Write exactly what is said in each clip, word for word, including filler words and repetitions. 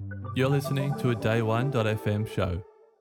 You're listening to a day one dot f m show.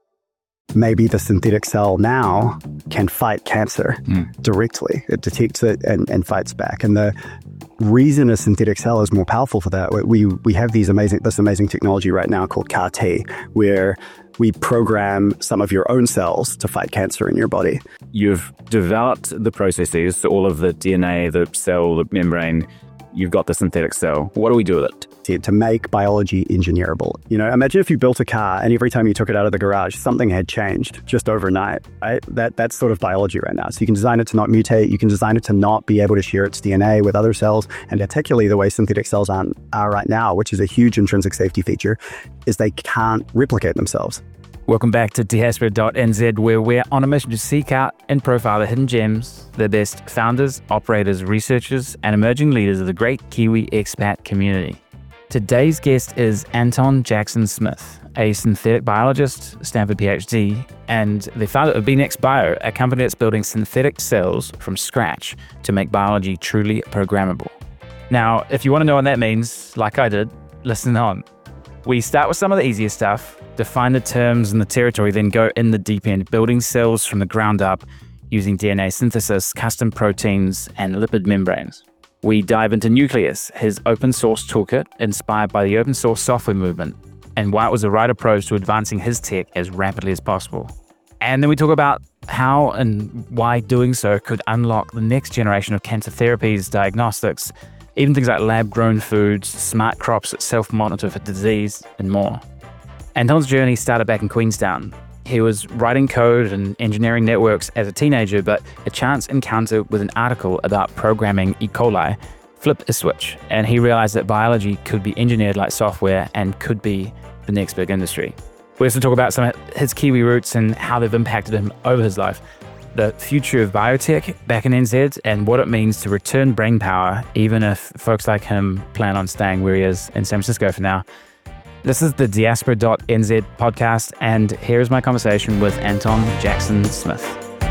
Maybe the synthetic cell now can fight cancer mm. directly. It detects it and, and fights back. And the reason a synthetic cell is more powerful for that, we we have these amazing this amazing technology right now called C A R T, where we program some of your own cells to fight cancer in your body. You've developed the processes, so all of the D N A, the cell, the membrane. You've got the synthetic cell. What do we do with it? To make biology engineerable. You know, imagine if you built a car and every time you took it out of the garage, something had changed just overnight, right? That That's sort of biology right now. So you can design it to not mutate. You can design it to not be able to share its D N A with other cells. And particularly the way synthetic cells are, are right now, which is a huge intrinsic safety feature, is they can't replicate themselves. Welcome back to diaspora dot n z, where we're on a mission to seek out and profile the hidden gems, the best founders, operators, researchers, and emerging leaders of the great Kiwi expat community. Today's guest is Anton Jackson Smith, a synthetic biologist, Stanford PhD, and the founder of BeNext Bio, a company that's building synthetic cells from scratch to make biology truly programmable. Now, if you want to know what that means, like I did, listen on. We start with some of the easier stuff, define the terms and the territory, then go in the deep end, building cells from the ground up using D N A synthesis, custom proteins, and lipid membranes. We dive into Nucleus, his open source toolkit inspired by the open source software movement, and why it was the right approach to advancing his tech as rapidly as possible. And then we talk about how and why doing so could unlock the next generation of cancer therapies, diagnostics, even things like lab-grown foods, smart crops that self-monitor for disease, and more. Anton's journey started back in Queenstown. He was writing code and engineering networks as a teenager, but a chance encounter with an article about programming E. coli flipped a switch, and he realized that biology could be engineered like software and could be the next big industry. We also talk about some of his Kiwi roots and how they've impacted him over his life, the future of biotech back in N Z, and what it means to return brain power, even if folks like him plan on staying where he is in San Francisco for now. This is the diaspora dot n z podcast, and here's my conversation with Anton Jackson Smith.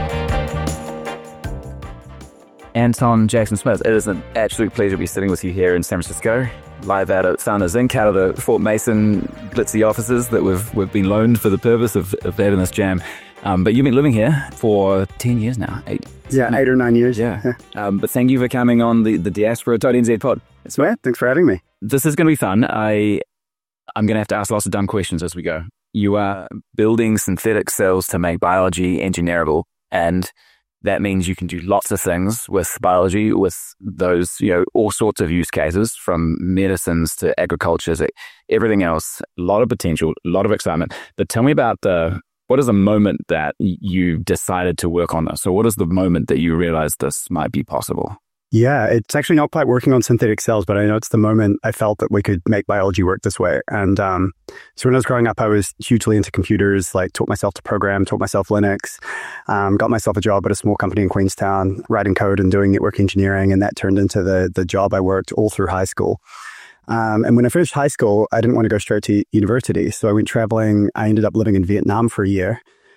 Anton Jackson Smith, it is an absolute pleasure to be sitting with you here in San Francisco, live out at Founders Incorporated, out of the Fort Mason glitzy offices that we've we've been loaned for the purpose of, of having this jam. Um, but you've been living here for ten years now. Eight, yeah, eight or nine years. Yeah. yeah. Um, but thank you for coming on the, the diaspora dot n z pod. It's well, thanks for having me. This is going to be fun. I, I'm going to have to ask lots of dumb questions as we go. You are building synthetic cells to make biology engineerable, and that means you can do lots of things with biology, with those, you know, all sorts of use cases, from medicines to agriculture to everything else. A lot of potential, a lot of excitement. But tell me about the... What is the moment that you decided to work on this? Or what is the moment that you realized this might be possible? Yeah, it's actually not quite working on synthetic cells, but I know it's the moment I felt that we could make biology work this way. And um, so when I was growing up, I was hugely into computers, like taught myself to program, taught myself Linux, um, got myself a job at a small company in Queenstown, writing code and doing network engineering. And that turned into the the job I worked all through high school. Um, and when I finished high school, I didn't want to go straight to university. So I went traveling. I ended up living in Vietnam for a year.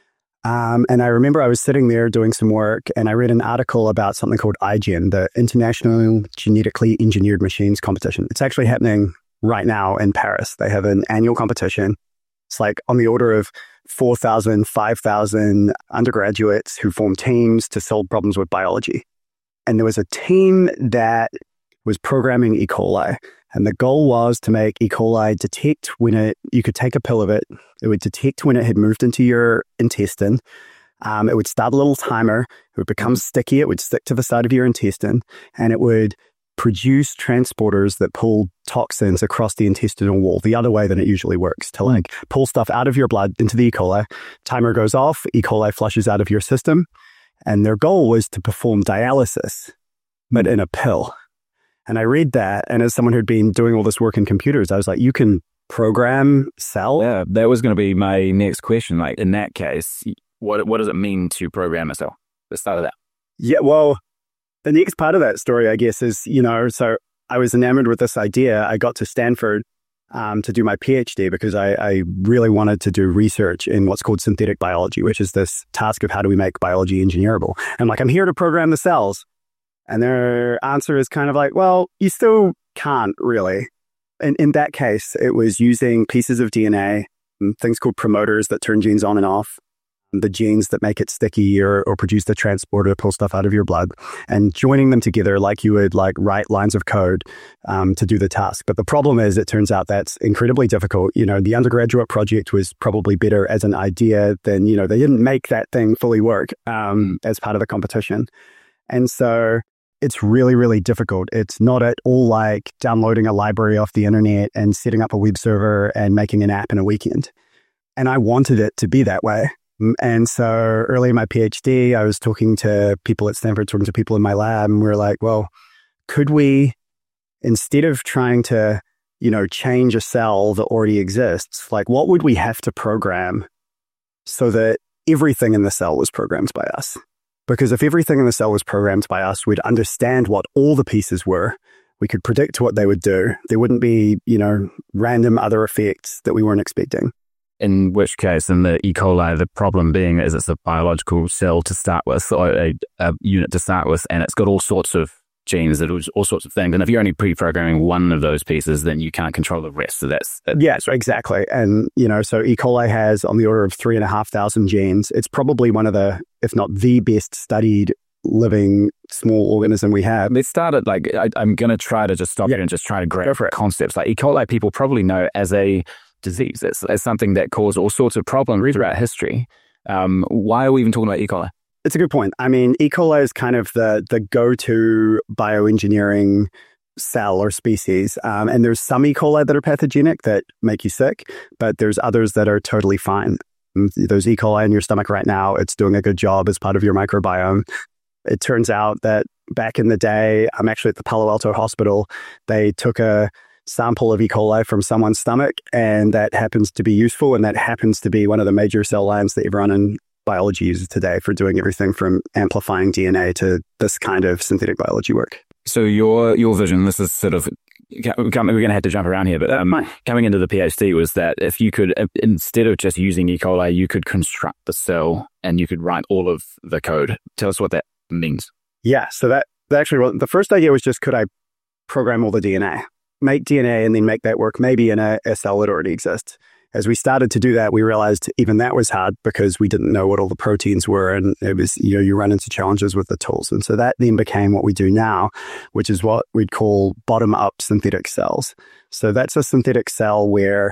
Um, and I remember I was sitting there doing some work, and I read an article about something called I G E N, the International Genetically Engineered Machines Competition. It's actually happening right now in Paris. They have an annual competition. It's like on the order of four thousand, five thousand undergraduates who form teams to solve problems with biology. And there was a team that was programming E. coli. And the goal was to make E. coli detect when it, you could take a pill of it, it would detect when it had moved into your intestine. Um, it would start a little timer. It would become sticky. It would stick to the side of your intestine, and it would produce transporters that pull toxins across the intestinal wall the other way than it usually works, to like pull stuff out of your blood into the E. coli. Timer goes off, E. coli flushes out of your system. And their goal was to perform dialysis, but in a pill. And I read that, and as someone who'd been doing all this work in computers, I was like, you can program cell? Yeah, that was going to be my next question. Like, in that case, what what does it mean to program a cell? Let's start with that. Yeah, well, the next part of that story, I guess, is, you know, so I was enamored with this idea. I got to Stanford um, to do my PhD because I, I really wanted to do research in what's called synthetic biology, which is this task of how do we make biology engineerable. And like, I'm here to program the cells. And their answer is kind of like, well, you still can't really. in, in that case, it was using pieces of D N A, things called promoters that turn genes on and off, the genes that make it sticky or, or produce the transporter to pull stuff out of your blood, and joining them together like you would like write lines of code um, to do the task. But the problem is, it turns out that's incredibly difficult. You know, the undergraduate project was probably better as an idea than, you know, they didn't make that thing fully work um, as part of the competition. And so it's really, really difficult. It's not at all like downloading a library off the internet and setting up a web server and making an app in a weekend. And I wanted it to be that way. And so early in my PhD, I was talking to people at Stanford, talking to people in my lab, and we were like, well, could we, instead of trying to, you know, change a cell that already exists, like what would we have to program so that everything in the cell was programmed by us? Because if everything in the cell was programmed by us, we'd understand what all the pieces were. We could predict what they would do. There wouldn't be, you know, random other effects that we weren't expecting. In which case, in the E. coli, the problem being is it's a biological cell to start with, or a, a unit to start with, and it's got all sorts of genes that do all sorts of things. And if you're only pre-programming one of those pieces, then you can't control the rest. So that's... that's yes, exactly. And, you know, so E. coli has on the order of three and a half thousand genes. It's probably one of the, if not the best studied living small organism we have. Let's start at like, I, I'm going to try to just stop yeah. here and just try to grab concepts. Like E. coli, people probably know as a disease. It's, it's something that caused all sorts of problems throughout history. Um, why are we even talking about E. coli? It's a good point. I mean, E. coli is kind of the the go-to bioengineering cell or species. Um, and there's some E. coli that are pathogenic that make you sick, but there's others that are totally fine. There's E. coli in your stomach right now. It's doing a good job as part of your microbiome. It turns out that back in the day, I'm actually at the Palo Alto Hospital, they took a sample of E. coli from someone's stomach, and that happens to be useful, and that happens to be one of the major cell lines that everyone in biology uses today for doing everything from amplifying D N A to this kind of synthetic biology work. So your your vision, this is sort of, we're going to have to jump around here, but um, coming into the PhD was that if you could, instead of just using E. coli, you could construct the cell and you could write all of the code. Tell us what that means. Yeah, so that, that actually, well, the first idea was just, could I program all the D N A? Make D N A and then make that work maybe in a, a cell that already exists. As we started to do that, we realized even that was hard because we didn't know what all the proteins were, and it was, you know, you run into challenges with the tools. And so that then became what we do now, which is what we'd call bottom-up synthetic cells. So that's a synthetic cell where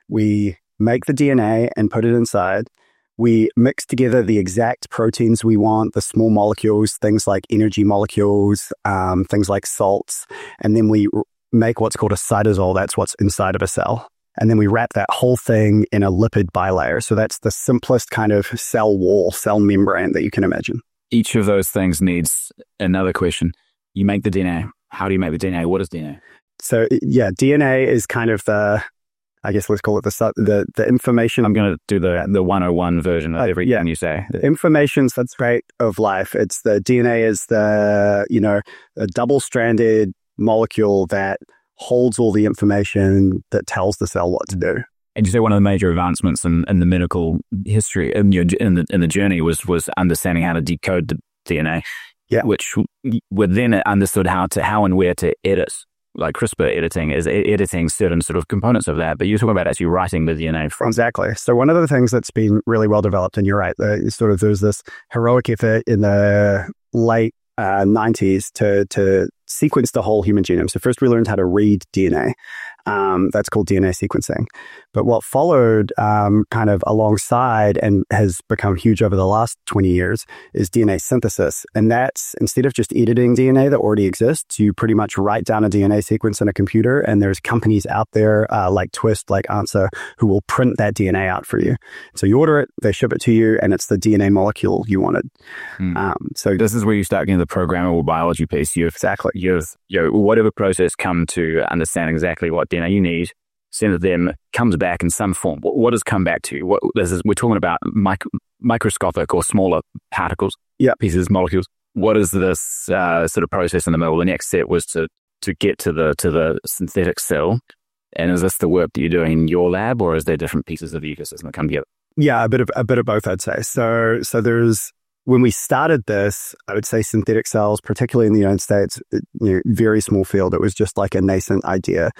we make the D N A and put it inside. We mix together the exact proteins we want, the small molecules, things like energy molecules, um, things like salts, and then we make what's called a cytosol. That's what's inside of a cell. And then we wrap that whole thing in a lipid bilayer. So that's the simplest kind of cell wall, cell membrane that you can imagine. Each of those things needs another question. You make the D N A. How do you make the D N A? What is D N A? So yeah, D N A is kind of the, I guess let's call it the the, the information. I'm going to do the the one oh one version of uh, everything yeah. you say. Information's the trait of life. It's the D N A is the, you know, a double-stranded molecule that holds all the information that tells the cell what to do. And you say one of the major advancements in, in the medical history, in, your, in, the, in the journey, was was understanding how to decode the D N A, yeah. which were then understood how to how and where to edit. Like CRISPR editing is editing certain sort of components of that, but you're talking about actually writing the D N A. From. Exactly. So one of the things that's been really well developed, and you're right, uh, sort of there's this heroic effort in the late uh, nineties to to sequence the whole human genome. So first we learned how to read D N A. Um, that's called D N A sequencing. But what followed um, kind of alongside and has become huge over the last twenty years is D N A synthesis. And that's, instead of just editing D N A that already exists, you pretty much write down a D N A sequence in a computer, and there's companies out there uh, like Twist, like Answer, who will print that D N A out for you. So you order it, they ship it to you, and it's the D N A molecule you wanted. Hmm. Um, so this is where you start getting the programmable biology piece. You've, exactly. You've, you know, whatever process come to understand exactly what D N A you need, send it to them, comes back in some form. What, what does come back to? What this is, we're talking about mic- microscopic or smaller particles, yeah, pieces, molecules. What is this uh, sort of process in the middle? The next step was to to get to the to the synthetic cell. And is this the work that you're doing in your lab, or is there different pieces of the ecosystem that come together? Yeah, a bit of a bit of both, I'd say. So so there's. When we started this, I would say synthetic cells, particularly in the United States, you know, very small field. It was just like a nascent idea.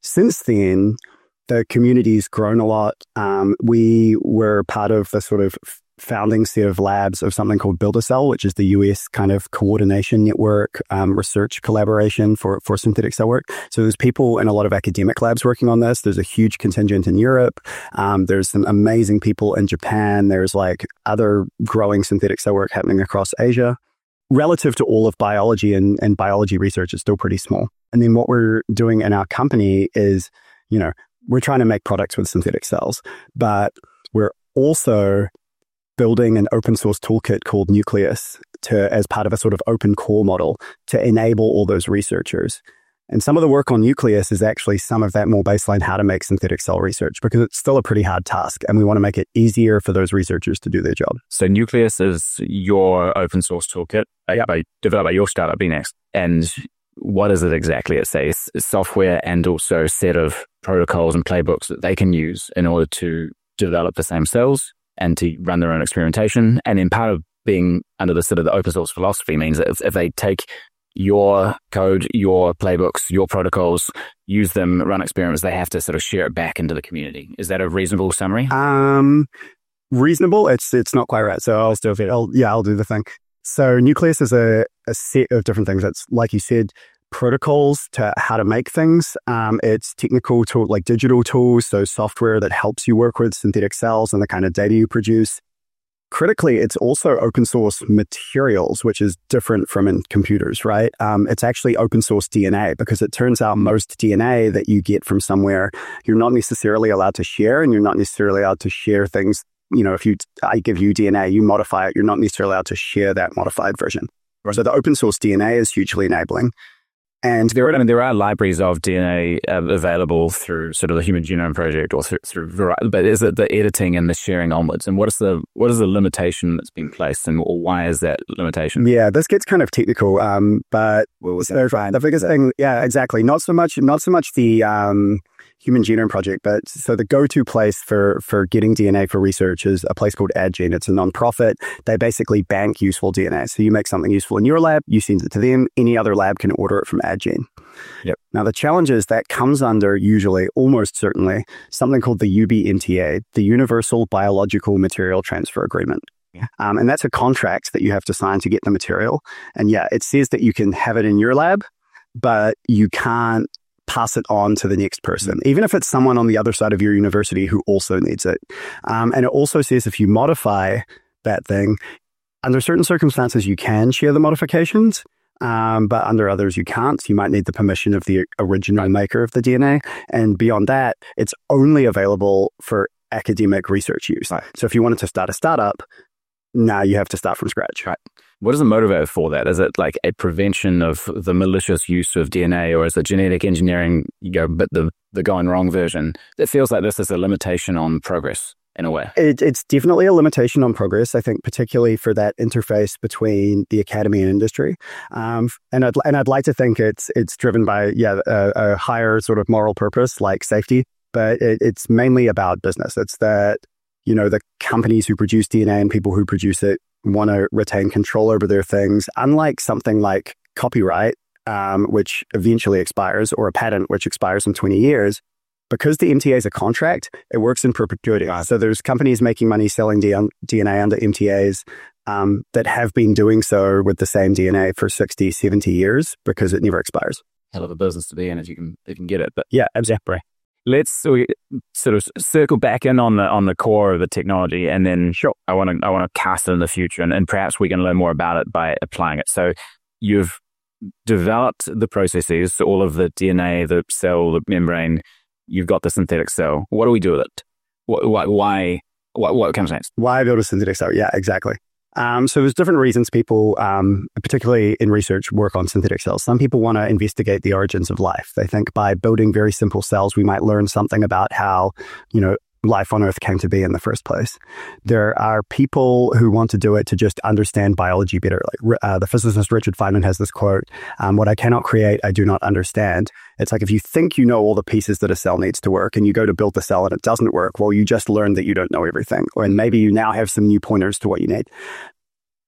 since then, the community's grown a lot. Um, we were part of the sort of founding set of labs of something called BuilderCell, which is the U S kind of coordination network, um, research collaboration for, for synthetic cell work. So there's people in a lot of academic labs working on this. There's a huge contingent in Europe. Um, there's some amazing people in Japan. There's like other growing synthetic cell work happening across Asia. Relative to all of biology and, and biology research, it's still pretty small. And then what we're doing in our company is, you know, we're trying to make products with synthetic cells, but we're also building an open source toolkit called Nucleus to as part of a sort of open core model to enable all those researchers. And some of the work on Nucleus is actually some of that more baseline how to make synthetic cell research, because it's still a pretty hard task and we want to make it easier for those researchers to do their job. So Nucleus is your open source toolkit yep. by, developed by your startup, bNext. And what is it exactly? It says software and also a set of protocols and playbooks that they can use in order to develop the same cells and to run their own experimentation. And then part of being under the sort of the open source philosophy means that if, if they take your code, your playbooks, your protocols, use them, run experiments, they have to sort of share it back into the community. Is that a reasonable summary? Um, reasonable. It's it's not quite right. So I'll still, I'll, yeah, I'll do the thing. So Nucleus is a, a set of different things. That's, like you said, protocols to how to make things. Um, it's technical tool, like digital tools, so software that helps you work with synthetic cells and the kind of data you produce. Critically, it's also open source materials, which is different from in computers, right? Um, it's actually open source D N A, because it turns out most D N A that you get from somewhere, you're not necessarily allowed to share, and you're not necessarily allowed to share things. You know, if you I give you D N A, you modify it, you're not necessarily allowed to share that modified version. Right. So the open source D N A is hugely enabling. And there, I mean, there are libraries of D N A uh, available through sort of the Human Genome Project or through, through variety, but is it the editing and the sharing onwards? And what is the what is the limitation that's been placed, and or why is that limitation? Yeah, this gets kind of technical, um, but what was so that? The biggest thing, yeah, exactly. Not so much, not so much the um, Human Genome Project, but so the go-to place for for getting D N A for research is a place called AdGen. It's a nonprofit. They basically bank useful D N A. So you make something useful in your lab, you send it to them. Any other lab can order it from AdGen. Yep. Now, the challenge is that comes under, usually, almost certainly, something called the U B M T A, the Universal Biological Material Transfer Agreement. Yeah. Um, and that's a contract that you have to sign to get the material. And yeah, it says that you can have it in your lab, but you can't pass it on to the next person, mm-hmm. even if it's someone on the other side of your university who also needs it. Um, and it also says if you modify that thing, under certain circumstances, you can share the modifications. Um, but under others, you can't. So you might need the permission of the original maker of the D N A. And beyond that, it's only available for academic research use. Right. So if you wanted to start a startup, now you have to start from scratch. Right. What is the motivator for that? Is it like a prevention of the malicious use of D N A, or is it genetic engineering, you go, but the, the going wrong version? It feels like this is a limitation on progress. In a way, it, it's definitely a limitation on progress. I think, particularly for that interface between the academy and industry, um, and I'd and I'd like to think it's it's driven by yeah a, a higher sort of moral purpose like safety, but it, it's mainly about business. It's that you know the companies who produce D N A and people who produce it want to retain control over their things. Unlike something like copyright, um, which eventually expires, or a patent which expires in twenty years. Because the M T A is a contract, it works in perpetuity. So there's companies making money selling D N A under M T As um, that have been doing so with the same D N A for sixty, seventy years because it never expires. Hell of a business to be in if you can if you can get it. But yeah, exactly. Let's sort of circle back in on the on the core of the technology, and then sure. I want to I want to cast it in the future, and, and perhaps we can learn more about it by applying it. So you've developed the processes, so all of the D N A, the cell, the membrane. You've got the synthetic cell. What do we do with it? What, why? Why? What, what comes next? Why build a synthetic cell? Yeah, exactly. Um, so there's different reasons people, um, particularly in research, work on synthetic cells. Some people want to investigate the origins of life. They think by building very simple cells, we might learn something about how, you know, life on Earth came to be in the first place. There are people who want to do it to just understand biology better. Like uh, the physicist Richard Feynman has this quote, um, what I cannot create, I do not understand. It's like if you think you know all the pieces that a cell needs to work and you go to build the cell and it doesn't work, well, you just learned that you don't know everything. Or and maybe you now have some new pointers to what you need.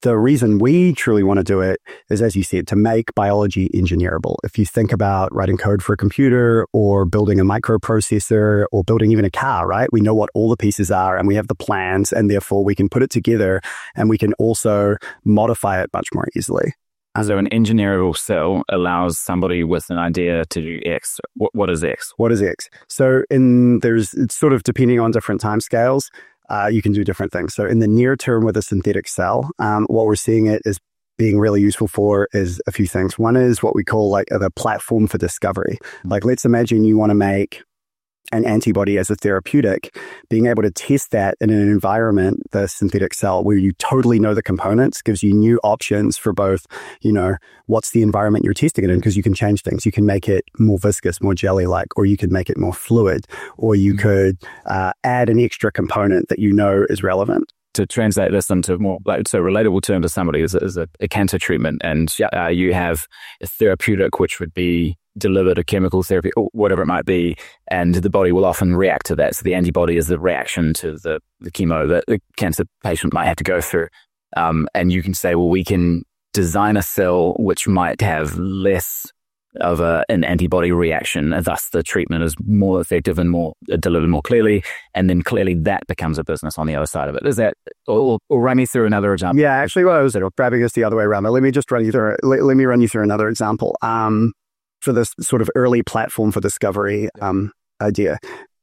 the reason we truly want to do it is, as you said, to make biology engineerable. If you think about writing code for a computer or building a microprocessor or building even a car, right? We know what all the pieces are and we have the plans, and therefore we can put it together and we can also modify it much more easily. So an engineerable cell allows somebody with an idea to do X. What, what is X? What is X? So in there's it's sort of depending on different timescales, uh, you can do different things. So in the near term with a synthetic cell, um, what we're seeing it is being really useful for is a few things. One is what we call like the platform for discovery. Like let's imagine you want to make an antibody as a therapeutic, being able to test that in an environment, the synthetic cell, where you totally know the components, gives you new options for both, you know, what's the environment you're testing it in, because you can change things. You can make it more viscous, more jelly-like, or you could make it more fluid, or you mm-hmm. could uh, add an extra component that you know is relevant. To translate this into more like so relatable term to somebody is, is a, a cancer treatment, and uh, you have a therapeutic which would be delivered, a chemical therapy or whatever it might be, and the body will often react to that. So the antibody is the reaction to the, the chemo that the cancer patient might have to go through. Um, and you can say, well, we can design a cell which might have less of a, an antibody reaction, and thus the treatment is more effective and more uh, delivered more clearly, and then clearly that becomes a business on the other side of it. Is that, or, or run me through another example? Yeah, actually, what I was grabbing this the other way around, but let me just run you through. Let, let me run you through another example. Um, for this sort of early platform for discovery um, idea.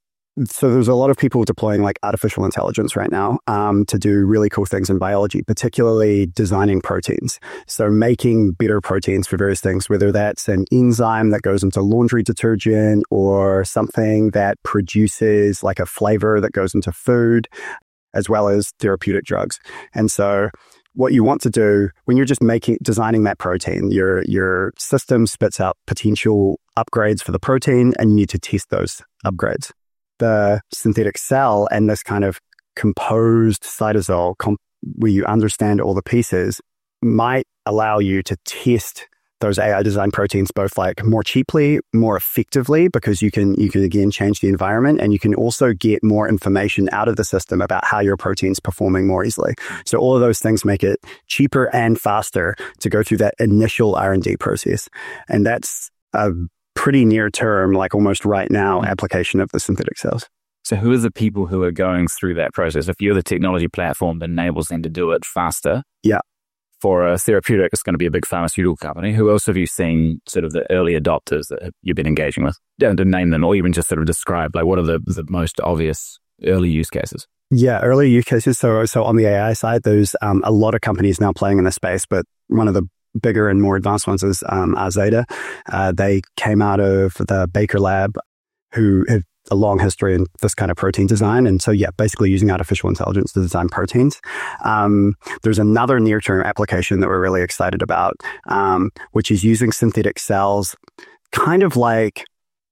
So there's a lot of people deploying like artificial intelligence right now um, to do really cool things in biology, particularly designing proteins. So making better proteins for various things, whether that's an enzyme that goes into laundry detergent or something that produces like a flavor that goes into food, as well as therapeutic drugs. And so what you want to do when you're just making, designing that protein, your your system spits out potential upgrades for the protein, and you need to test those upgrades. The synthetic cell and this kind of composed cytosol, comp- where you understand all the pieces, might allow you to test those A I designed proteins both like more cheaply, more effectively, because you can, you can again change the environment, and you can also get more information out of the system about how your protein's performing more easily. So all of those things make it cheaper and faster to go through that initial R and D process. And that's a pretty near term, like almost right now, application of the synthetic cells. So who are the people who are going through that process? If you're the technology platform that enables them to do it faster, yeah. For a therapeutic, it's going to be a big pharmaceutical company. Who else have you seen sort of the early adopters that you've been engaging with? Don't to name them, or even just sort of describe, like what are the, the most obvious early use cases? Yeah, early use cases. So, so on the A I side, there's um, a lot of companies now playing in the space, but one of the bigger and more advanced ones is um, Arzeda. Uh, they came out of the Baker Lab, who have a long history in this kind of protein design. And so, yeah, basically using artificial intelligence to design proteins. Um, there's another near-term application that we're really excited about, um, which is using synthetic cells kind of like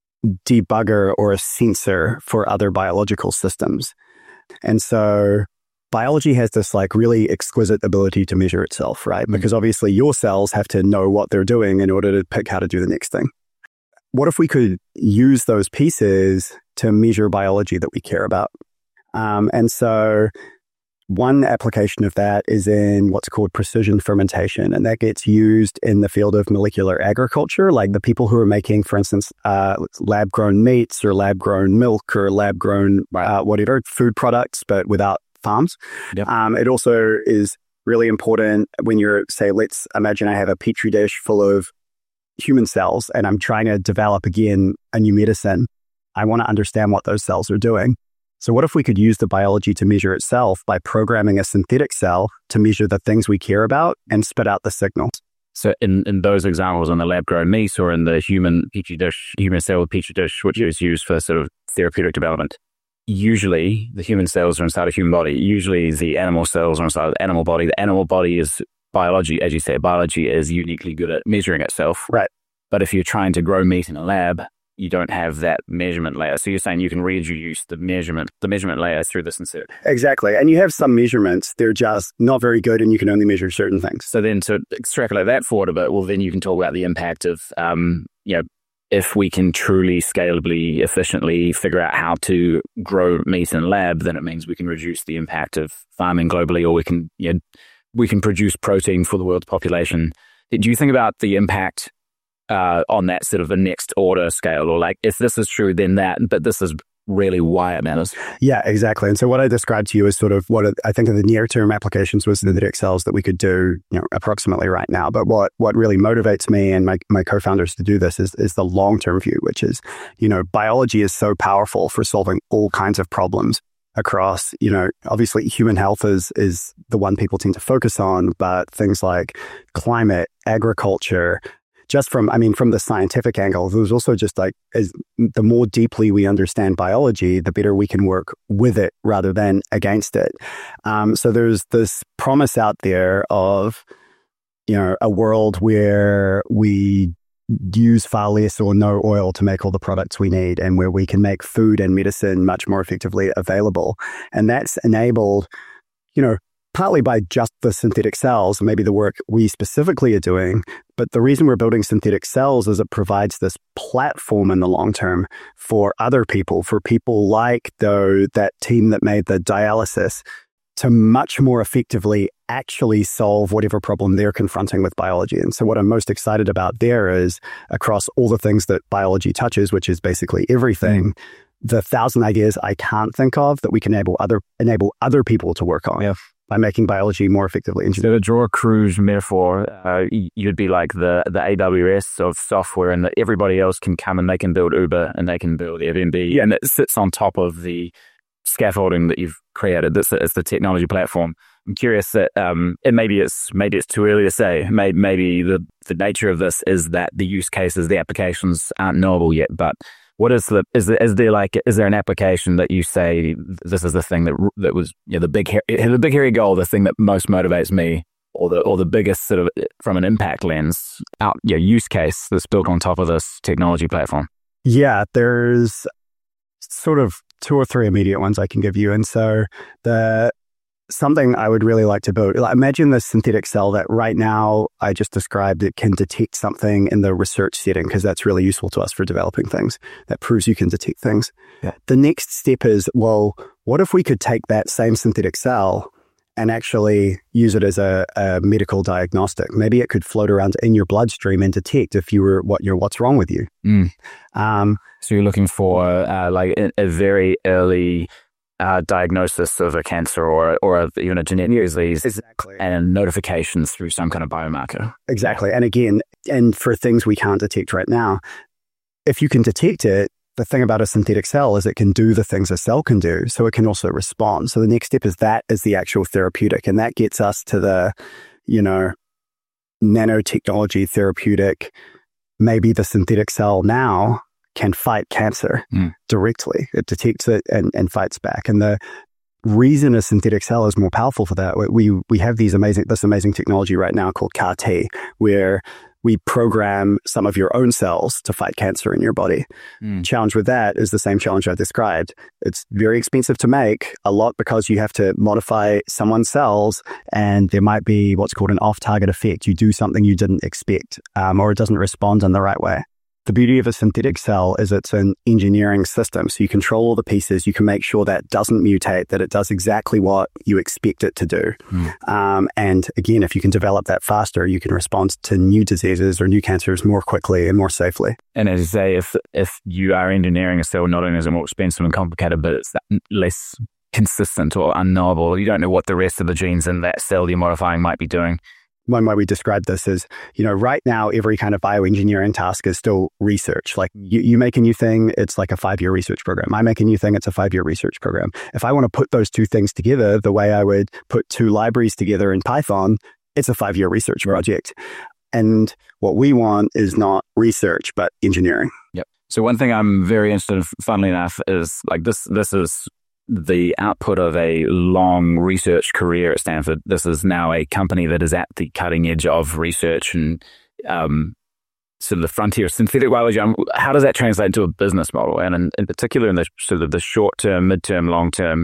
debugger or a sensor for other biological systems. And so biology has this like really exquisite ability to measure itself, right? Mm-hmm. Because obviously your cells have to know what they're doing in order to pick how to do the next thing. What if we could use those pieces to measure biology that we care about? Um, and so one application of that is in what's called precision fermentation, and that gets used in the field of molecular agriculture, like the people who are making, for instance, uh, lab-grown meats or lab-grown milk or lab-grown uh, whatever, food products, but without farms. Yep. Um, it also is really important when you're, say, let's imagine I have a petri dish full of human cells and I'm trying to develop again a new medicine. I want to understand what those cells are doing. So what if we could use the biology to measure itself by programming a synthetic cell to measure the things we care about and spit out the signals? So in, in those examples on the lab-grown meat or in the human petri dish, human cell petri dish, which is used for sort of therapeutic development, usually the human cells are inside a human body. Usually the animal cells are inside the animal body. The animal body is biology, as you say, biology is uniquely good at measuring itself. Right. But if you're trying to grow meat in a lab, you don't have that measurement layer. So you're saying you can reduce the measurement, the measurement layer through this insert. Exactly. And you have some measurements, they're just not very good and you can only measure certain things. So then to extrapolate that forward a bit, well, then you can talk about the impact of, um, you know, if we can truly, scalably, efficiently figure out how to grow meat in a lab, then it means we can reduce the impact of farming globally, or we can, you know, we can produce protein for the world's population. Do you think about the impact uh, on that sort of the next order scale, or like if this is true, then that, but this is really why it matters? Yeah, exactly. And so what I described to you is sort of what I think of the near-term applications with synthetic cells that we could do, you know, approximately right now. But what what really motivates me and my, my co-founders to do this is is the long-term view, which is, you know, biology is so powerful for solving all kinds of problems across, you know, obviously human health is is the one people tend to focus on, but things like climate, agriculture, just from, I mean, from the scientific angle, there's also just like, as the more deeply we understand biology, the better we can work with it rather than against it. Um, so there's this promise out there of, you know, a world where we use far less or no oil to make all the products we need, and where we can make food and medicine much more effectively available. And that's enabled, you know, partly by just the synthetic cells, maybe the work we specifically are doing. But the reason we're building synthetic cells is it provides this platform in the long term for other people, for people like though that team that made the dialysis, to much more effectively actually solve whatever problem they're confronting with biology. And so what I'm most excited about there is, across all the things that biology touches, which is basically everything, mm. the thousand ideas I can't think of that we can enable other enable other people to work on. Yeah. By making biology more effectively engineered. So to draw a cruise metaphor, uh, you'd be like the, the A W S of software, and that everybody else can come and they can build Uber and they can build Airbnb, yeah. and it sits on top of the scaffolding that you've created. This is the technology platform. I'm curious that, um, and maybe it's maybe it's too early to say. Maybe, maybe the, the nature of this is that the use cases, the applications aren't knowable yet, but what is the, is there, is there like, is there an application that you say, this is the thing that, that was, you know, the big, the big hairy goal, the thing that most motivates me, or the, or the biggest sort of, from an impact lens, out, yeah, use case that's built on top of this technology platform? Yeah, there's sort of two or three immediate ones I can give you. And so the, something I would really like to build, like, imagine the synthetic cell that right now I just described, it can detect something in the research setting, because that's really useful to us for developing things. That proves you can detect things. Yeah. The next step is, well, what if we could take that same synthetic cell and actually use it as a, a medical diagnostic? Maybe it could float around in your bloodstream and detect if you were what you're what's wrong with you. Mm. Um, so you're looking for uh, like a, a very early Uh, diagnosis of a cancer or or a, even a genetic disease, exactly, and notifications through some kind of biomarker. Exactly. And again, and for things we can't detect right now, if you can detect it, the thing about a synthetic cell is it can do the things a cell can do, so it can also respond. So the next step is that is the actual therapeutic, and that gets us to the, you know, nanotechnology therapeutic. Maybe the synthetic cell now can fight cancer mm. directly. It detects it and, and fights back. And the reason a synthetic cell is more powerful for that, we we have these amazing this amazing technology right now called C A R T, where we program some of your own cells to fight cancer in your body. Mm. Challenge with that is the same challenge I described. It's very expensive to make, a lot because you have to modify someone's cells, and there might be what's called an off-target effect. You do something you didn't expect, um, or it doesn't respond in the right way. The beauty of a synthetic cell is it's an engineering system. So you control all the pieces. You can make sure that doesn't mutate, that it does exactly what you expect it to do. Mm. Um, and again, if you can develop that faster, you can respond to new diseases or new cancers more quickly and more safely. And as you say, if if you are engineering a cell, not only is it more expensive and complicated, but it's less consistent or unknowable. You don't know what the rest of the genes in that cell you're modifying might be doing. One way we describe this is, you know, right now, every kind of bioengineering task is still research. Like you, you make a new thing, it's like a five-year research program. I make a new thing, it's a five-year research program. If I want to put those two things together the way I would put two libraries together in Python, it's a five-year research project. And what we want is not research, but engineering. Yep. So one thing I'm very interested in, funnily enough, is like this, this is the output of a long research career at Stanford. This is now a company that is at the cutting edge of research and um, sort of the frontier of synthetic biology. Um, how does that translate into a business model? And in, in particular, in the sort of the short term, mid-term, long term,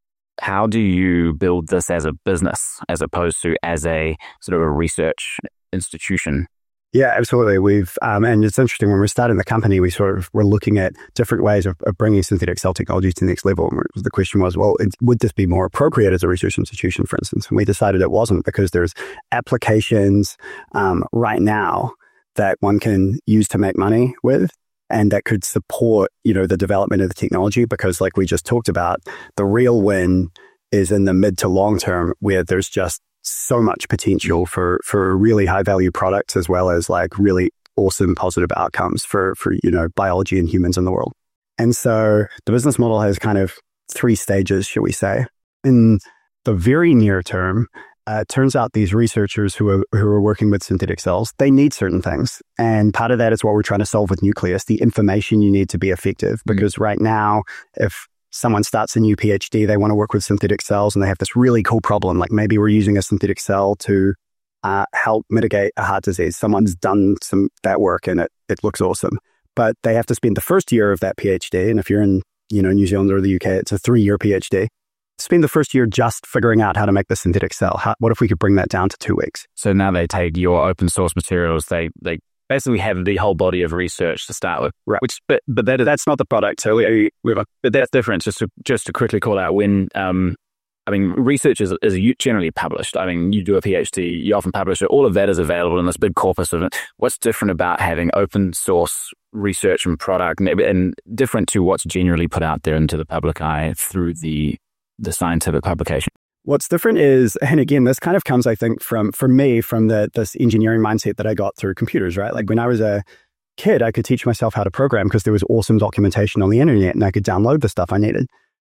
how do you build this as a business as opposed to as a sort of a research institution? Yeah, absolutely. We've, um, and it's interesting, when we're starting the company, we sort of were looking at different ways of, of bringing synthetic cell technology to the next level. And the question was, well, it, would this be more appropriate as a research institution, for instance? And we decided it wasn't, because there's applications um, right now that one can use to make money with, and that could support, you know, the development of the technology. Because like we just talked about, the real win is in the mid to long term, where there's just so much potential for, for really high value products, as well as like really awesome positive outcomes for, for, you know, biology and humans in the world. And so the business model has kind of three stages, shall we say. In the very near term, uh, it turns out these researchers who are, who are working with synthetic cells, they need certain things. And part of that is what we're trying to solve with Nucleus, the information you need to be effective. Because right now, if someone starts a new PhD, they want to work with synthetic cells, and they have this really cool problem. Like maybe we're using a synthetic cell to uh, help mitigate a heart disease. Someone's done some that work and it it looks awesome. But they have to spend the first year of that PhD. And if you're in, you know, New Zealand or the U K, it's a three-year PhD. Spend the first year just figuring out how to make the synthetic cell. How, what if we could bring that down to two weeks? So now they take your open source materials, they they basically have the whole body of research to start with, right? Which, but but that, that's not the product. So we, we have a, but that's different. Just to just to quickly call out, when um, I mean, research is is generally published. I mean, you do a PhD, you often publish it. All of that is available in this big corpus of it. What's different about having open source research and product, and, and different to what's generally put out there into the public eye through the the scientific publication? What's different is, and again, this kind of comes, I think, from, for me, from the this engineering mindset that I got through computers, right? Like when I was a kid, I could teach myself how to program because there was awesome documentation on the internet and I could download the stuff I needed.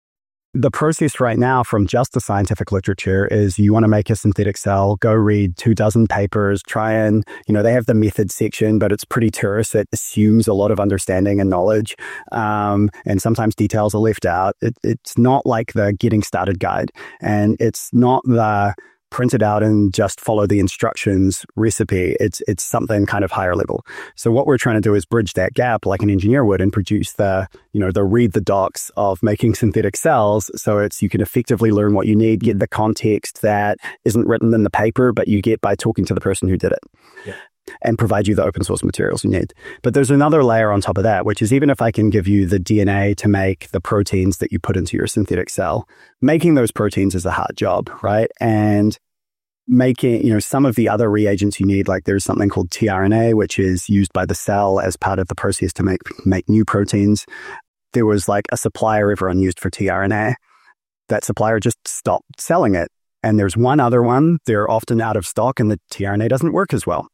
The process right now from just the scientific literature is you want to make a synthetic cell, go read two dozen papers, try and, you know, they have the method section, but it's pretty terse. It assumes a lot of understanding and knowledge. Um, and sometimes details are left out. It, it's not like the getting started guide, and it's not the print it out and just follow the instructions recipe. It's it's something kind of higher level. So what we're trying to do is bridge that gap like an engineer would and produce the, you know, the read the docs of making synthetic cells. So it's, you can effectively learn what you need, get the context that isn't written in the paper, but you get by talking to the person who did it. Yeah. And provide you the open source materials you need. But there's another layer on top of that, which is even if I can give you the D N A to make the proteins that you put into your synthetic cell, making those proteins is a hard job, right? And making, you know, some of the other reagents you need, like there's something called tRNA, which is used by the cell as part of the process to make, make new proteins. There was like a supplier everyone used for tRNA. That supplier just stopped selling it. And there's one other one, they're often out of stock and the tRNA doesn't work as well.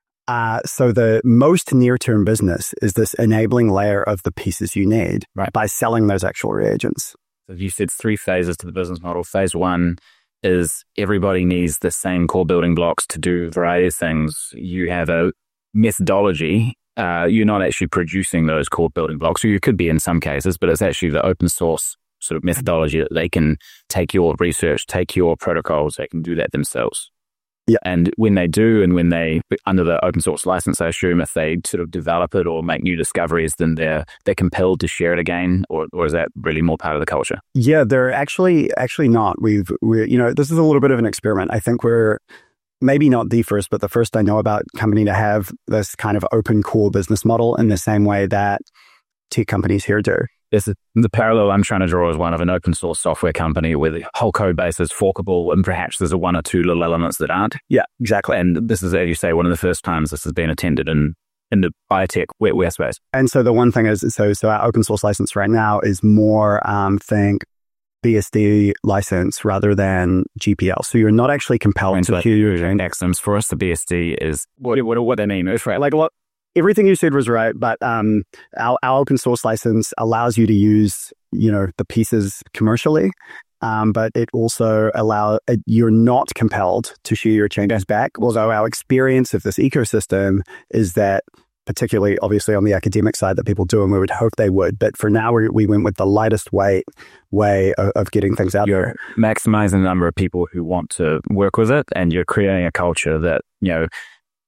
Uh, so the most near-term business is this enabling layer of the pieces you need, right, by selling those actual reagents. So you said three phases to the business model. Phase one is everybody needs the same core building blocks to do a variety of things. You have a methodology. Uh, you're not actually producing those core building blocks, or you could be in some cases, but it's actually the open source sort of methodology that they can take your research, take your protocols, they can do that themselves. Yeah. And when they do, and when they, under the open source license, I assume if they sort of develop it or make new discoveries, then they're they're compelled to share it again, or or is that really more part of the culture? Yeah, they're actually actually not. We've we you know, this is a little bit of an experiment. I think we're maybe not the first, but the first I know about company to have this kind of open core business model in the same way that tech companies here do. This is, the parallel I'm trying to draw is one of an open source software company where the whole code base is forkable and perhaps there's a one or two little elements that aren't. Yeah, exactly. And this is, as you say, one of the first times this has been attended in, in the biotech wetware space. And so the one thing is, so so our open source license right now is more, um, think B S D license rather than G P L. So you're not actually compelled to use axioms. For us, the B S D is what what what they mean. Right? Like what everything you said was right, but um, our our open source license allows you to use, you know, the pieces commercially, um, but it also allow uh, you're not compelled to share your changes back. Although our experience of this ecosystem is that, particularly obviously on the academic side, that people do, and we would hope they would. But for now, we, we went with the lightest weight way of, of getting things out you're there. Maximizing the number of people who want to work with it, and you're creating a culture that, you know,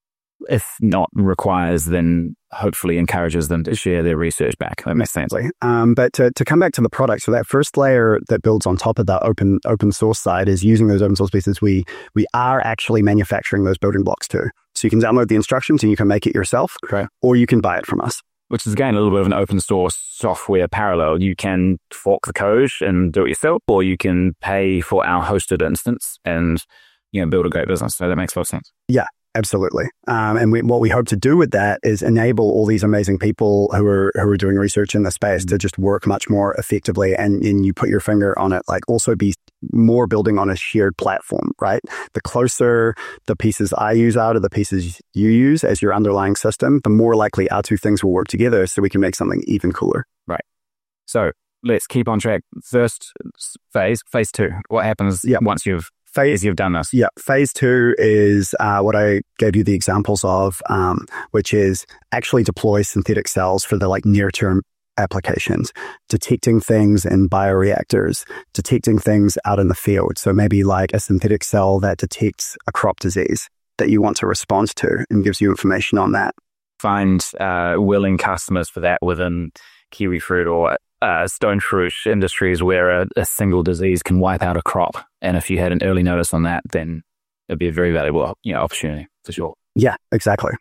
if not requires, then hopefully encourages them to share their research back. That makes sense. Um, but to, to come back to the product, so that first layer that builds on top of that open open source side is using those open source pieces. We we are actually manufacturing those building blocks too. So you can download the instructions and you can make it yourself, okay, or you can buy it from us. Which is, again, a little bit of an open source software parallel. You can fork the code and do it yourself, or you can pay for our hosted instance and, you know, build a great business. So that makes a lot of sense. Yeah, absolutely. Um, and we, what we hope to do with that is enable all these amazing people who are who are doing research in the space to just work much more effectively. And, and you put your finger on it, like also be more building on a shared platform, right? The closer the pieces I use are to the pieces you use as your underlying system, the more likely our two things will work together so we can make something even cooler. Right. So let's keep on track. First phase, phase two. What happens yep. once you've Phase, you've done this? Yeah. Phase two is uh, what I gave you the examples of, um, which is actually deploy synthetic cells for the like near-term applications, detecting things in bioreactors, detecting things out in the field. So maybe like a synthetic cell that detects a crop disease that you want to respond to and gives you information on that. Find uh, willing customers for that within kiwifruit or uh, stone fruit industries where a, a single disease can wipe out a crop. And if you had an early notice on that, then it'd be a very valuable, you know, opportunity for sure. Yeah, exactly.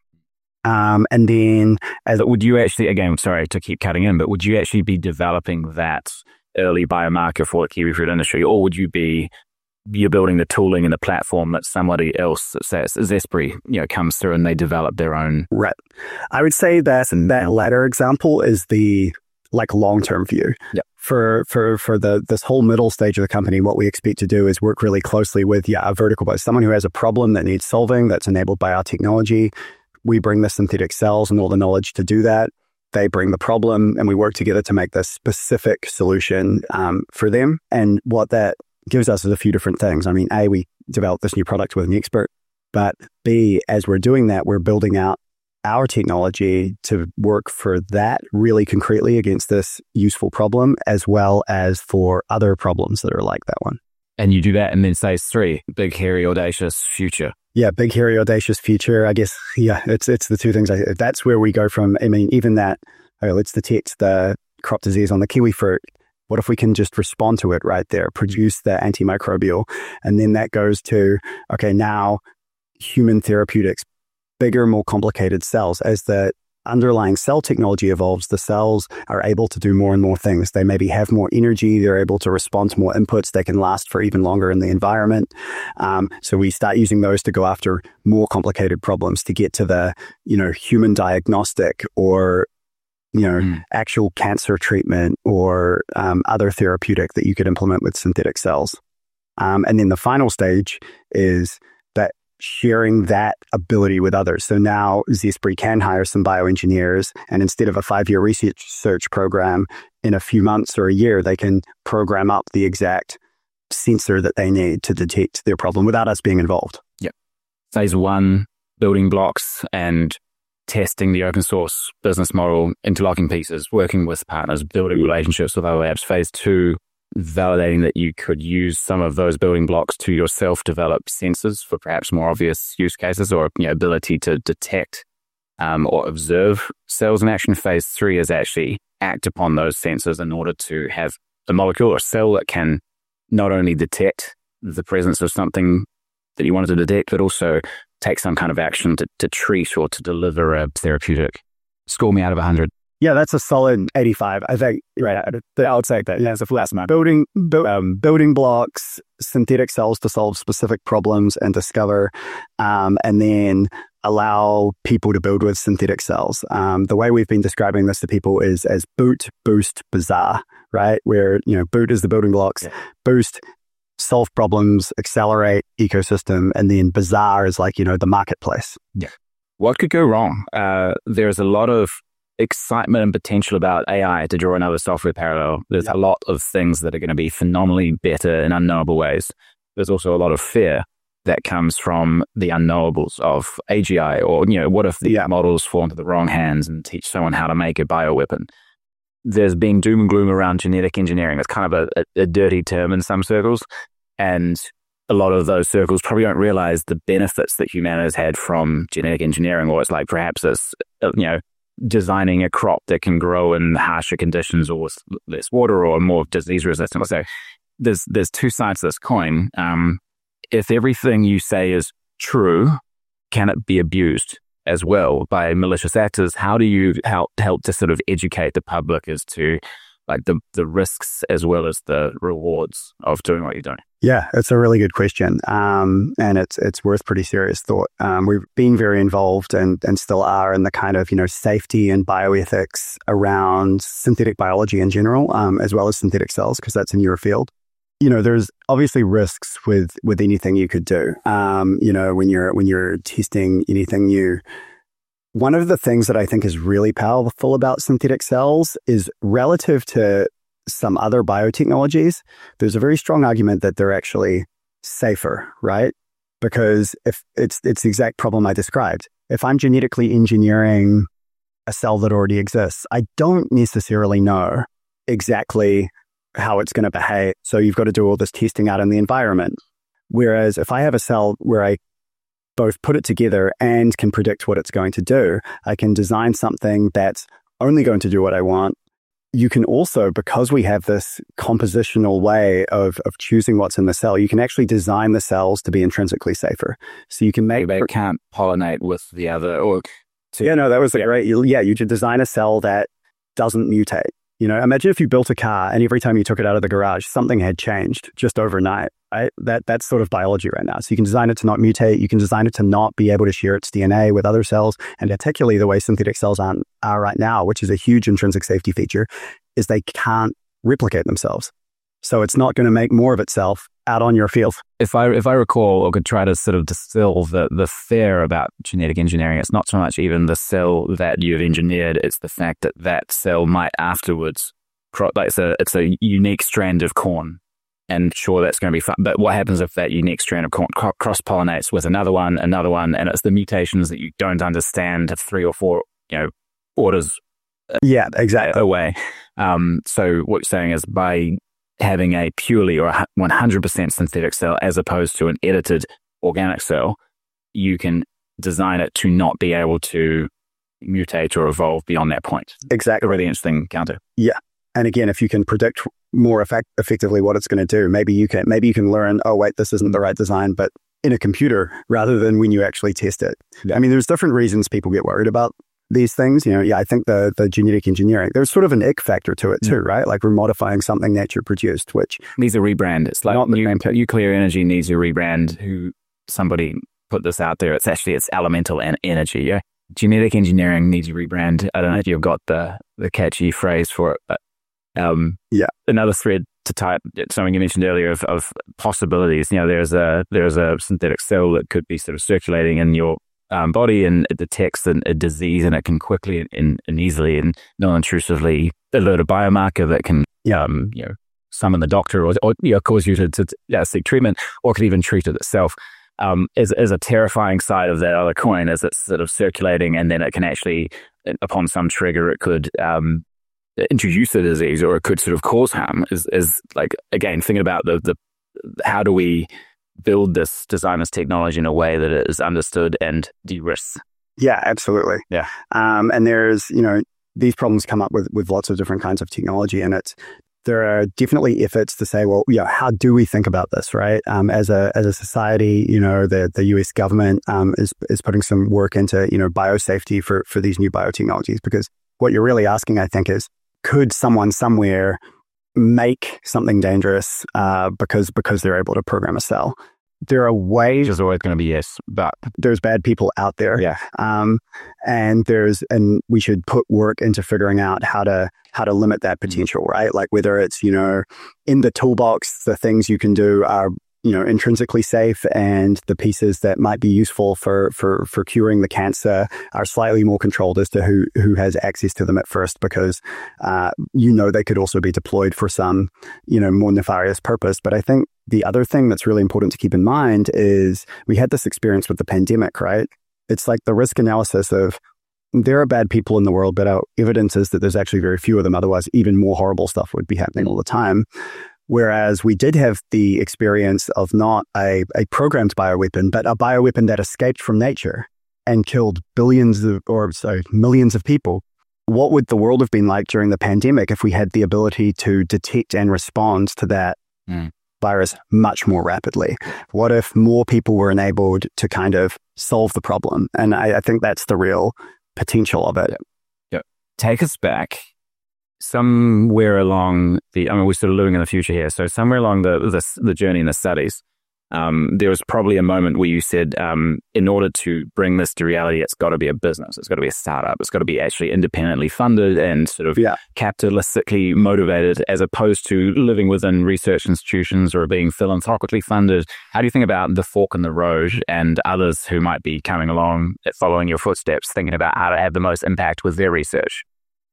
Um, and then as but would you actually, again, sorry to keep cutting in, but would you actually be developing that early biomarker for the kiwifruit industry, or would you be you're building the tooling and the platform that somebody else, say it's Zespri, you know, comes through and they develop their own? Right. I would say that that latter example is the like long-term view. Yep. For for for the this whole middle stage of the company, what we expect to do is work really closely with yeah a vertical, but someone who has a problem that needs solving that's enabled by our technology. We bring the synthetic cells and all the knowledge to do that. They bring the problem, and we work together to make this specific solution um, for them. And what that gives us is a few different things. I mean, A, we developed this new product with an expert, but B, as we're doing that, we're building out our technology to work for that really concretely against this useful problem, as well as for other problems that are like that one. And you do that, and then phase three, big, hairy, audacious future. Yeah, big, hairy, audacious future. I guess, yeah, it's it's the two things. I, that's where we go from. I mean, even that, okay, let's detect the crop disease on the kiwi fruit. What if we can just respond to it right there, produce the antimicrobial? And then that goes to, okay, now human therapeutics, bigger, more complicated cells. As the underlying cell technology evolves, the cells are able to do more and more things. They maybe have more energy. They're able to respond to more inputs. They can last for even longer in the environment. Um, so we start using those to go after more complicated problems to get to the, you know, human diagnostic or, you know, mm. actual cancer treatment or um, other therapeutic that you could implement with synthetic cells. Um, and then the final stage is that sharing that ability with others. So now Zespri can hire some bioengineers, and instead of a five-year research program, in a few months or a year, they can program up the exact sensor that they need to detect their problem without us being involved. Yep. Phase one, building blocks and testing the open source business model, interlocking pieces, working with partners, building relationships with other labs. Phase two, validating that you could use some of those building blocks to yourself develop sensors for perhaps more obvious use cases, or, you know, ability to detect um, or observe cells in action. Phase three is actually act upon those sensors in order to have a molecule or cell that can not only detect the presence of something that you wanted to detect, but also take some kind of action to, to treat or to deliver a therapeutic. Score me out of one hundred. Yeah, that's a solid eighty-five. I think, right, I would say that. Yeah, it's a last amount. Building, bu- um, building blocks, synthetic cells to solve specific problems and discover, um, and then allow people to build with synthetic cells. Um, the way we've been describing this to people is as boot, boost, bazaar, right? Where, you know, boot is the building blocks, yeah. Boost, solve problems, accelerate ecosystem, and then bazaar is like, you know, the marketplace. Yeah. What could go wrong? Uh, there's a lot of excitement and potential about A I, to draw another software parallel. There's a lot of things that are going to be phenomenally better in unknowable ways. There's also a lot of fear that comes from the unknowables of A G I, or, you know, what if the yeah. models fall into the wrong hands and teach someone how to make a bioweapon? There's been doom and gloom around genetic engineering. It's kind of a, a, a dirty term in some circles. And a lot of those circles probably don't realize the benefits that humanity has had from genetic engineering, or it's like perhaps it's, you know, designing a crop that can grow in harsher conditions or with less water or more disease resistant. So there's there's two sides to this coin. Um, if everything you say is true, can it be abused as well by malicious actors? How do you help help to sort of educate the public as to like the, the risks as well as the rewards of doing what you're doing? Yeah, it's a really good question. Um, and it's it's worth pretty serious thought. Um, we've been very involved and, and still are in the kind of, you know, safety and bioethics around synthetic biology in general, um, as well as synthetic cells, because that's in your field. You know, there's obviously risks with, with anything you could do. Um, you know, when you're when you're testing anything new. One of the things that I think is really powerful about synthetic cells is relative to some other biotechnologies, there's a very strong argument that they're actually safer, right? Because if it's it's the exact problem I described. If I'm genetically engineering a cell that already exists, I don't necessarily know exactly how it's going to behave. So you've got to do all this testing out in the environment. Whereas if I have a cell where I both put it together and can predict what it's going to do, I can design something that's only going to do what I want. You can also, because we have this compositional way of, of choosing what's in the cell, you can actually design the cells to be intrinsically safer. So you can make... They can't pollinate with the other... or to, Yeah, no, that was a great... Yeah, you should design a cell that doesn't mutate. You know, imagine if you built a car and every time you took it out of the garage, something had changed just overnight, right? That, that's sort of biology right now. So you can design it to not mutate. You can design it to not be able to share its D N A with other cells. And particularly the way synthetic cells aren't, are right now, which is a huge intrinsic safety feature, is they can't replicate themselves. So it's not going to make more of itself out on your field. If I if I recall, or could try to sort of distill the, the fear about genetic engineering, it's not so much even the cell that you've engineered, it's the fact that that cell might afterwards, like it's a, it's a unique strand of corn. And sure, that's going to be fun. But what happens if that unique strand of corn cross-pollinates with another one, another one, and it's the mutations that you don't understand three or four, you know, orders yeah, exactly. away. Um, so what you're saying is by having a purely or one hundred percent synthetic cell as opposed to an edited organic cell, you can design it to not be able to mutate or evolve beyond that point. Exactly. A really interesting counter. Yeah. And again, if you can predict more effect- effectively what it's going to do, maybe you can maybe you can learn, oh, wait, this isn't the right design, but in a computer rather than when you actually test it. Yeah. I mean, there's different reasons people get worried about these things. You know, yeah, I think the the genetic engineering, there's sort of an ick factor to it too, mm. right? Like we're modifying something nature produced, which needs a rebrand. It's like new, nuclear energy needs a rebrand. Who somebody put this out there? It's actually it's elemental en- energy. Yeah, genetic engineering needs a rebrand. I don't know if you've got the the catchy phrase for it, but um, yeah, another thread to type something you mentioned earlier of, of possibilities. You know, there's a there's a synthetic cell that could be sort of circulating in your Um, body and it detects an, a disease, and it can quickly and, and easily and non-intrusively alert a biomarker that can, um, you know, summon the doctor or, or you know, cause you to, to yeah, seek treatment, or could even treat it itself. Um, is is a terrifying side of that other coin, as it's sort of circulating, and then it can actually, upon some trigger, it could um, introduce a disease, or it could sort of cause harm. Is is like again thinking about the the how do we build this, design this technology in a way that it is understood and de-risks. Yeah, absolutely. Yeah. Um, and there's, you know, these problems come up with, with lots of different kinds of technology, and it's, there are definitely efforts to say, well, yeah, how do we think about this, right? Um, as a as a society, you know, the the U S government um, is is putting some work into, you know, biosafety for for these new biotechnologies, because what you're really asking, I think, is could someone somewhere make something dangerous uh, because because they're able to program a cell? There are ways. There's always going to be yes, but there's bad people out there. Yeah. Um, and there's and we should put work into figuring out how to how to limit that potential, mm-hmm. right? Like whether it's, you know, in the toolbox, the things you can do are, you know, intrinsically safe, and the pieces that might be useful for for for curing the cancer are slightly more controlled as to who who has access to them at first, because uh, you know they could also be deployed for some, you know, more nefarious purpose. But I think the other thing that's really important to keep in mind is we had this experience with the pandemic, right? It's like the risk analysis of there are bad people in the world, but our evidence is that there's actually very few of them. Otherwise, even more horrible stuff would be happening all the time. Whereas we did have the experience of not a, a programmed bioweapon, but a bioweapon that escaped from nature and killed billions of, or sorry, millions of people. What would the world have been like during the pandemic if we had the ability to detect and respond to that mm. virus much more rapidly? What if more people were enabled to kind of solve the problem? And I, I think that's the real potential of it. Yep. Yep. Take us back somewhere along the, I mean, we're sort of living in the future here. So somewhere along the the, the journey in the studies, um, there was probably a moment where you said, um, in order to bring this to reality, it's got to be a business. It's got to be a startup. It's got to be actually independently funded and sort of yeah. capitalistically motivated, as opposed to living within research institutions or being philanthropically funded. How do you think about the fork in the road and others who might be coming along, following your footsteps, thinking about how to have the most impact with their research?